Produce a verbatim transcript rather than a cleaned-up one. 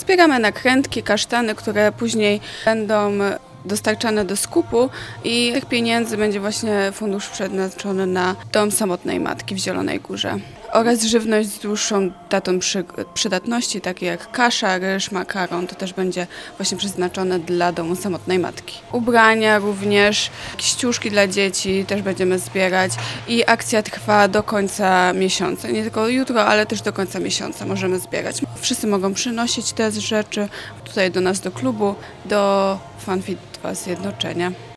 Zbieramy nakrętki, kasztany, które później będą dostarczane do skupu i tych pieniędzy będzie właśnie fundusz przeznaczony na Dom Samotnej Matki w Zielonej Górze. Oraz żywność z dłuższą datą przy, przydatności, takie jak kasza, ryż, makaron, to też będzie właśnie przeznaczone dla Domu Samotnej Matki. Ubrania również, ściuszki dla dzieci też będziemy zbierać i akcja trwa do końca miesiąca. Nie tylko jutro, ale też do końca miesiąca możemy zbierać. Wszyscy mogą przynosić te rzeczy tutaj do nas do klubu, do Funfit dwa Zjednoczenia.